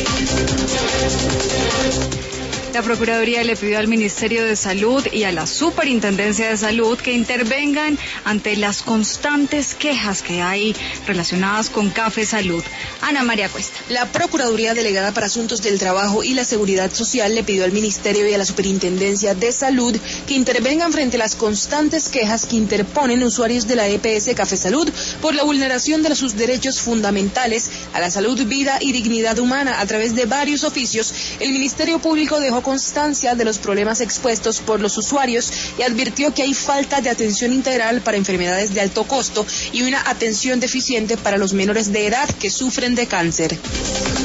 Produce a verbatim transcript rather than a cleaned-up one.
La Procuraduría le pidió al Ministerio de Salud y a la Superintendencia de Salud que intervengan ante las constantes quejas que hay relacionadas con Café Salud. Ana María Cuesta. La Procuraduría Delegada para Asuntos del Trabajo y la Seguridad Social le pidió al Ministerio y a la Superintendencia de Salud que intervengan frente a las constantes quejas que interponen usuarios de la E P S Café Salud por la vulneración de sus derechos fundamentales a la salud, vida y dignidad humana. A través de varios oficios, el Ministerio Público dejó constancia de los problemas expuestos por los usuarios y advirtió que hay falta de atención integral para enfermedades de alto costo y una atención deficiente para los menores de edad que sufren de cáncer.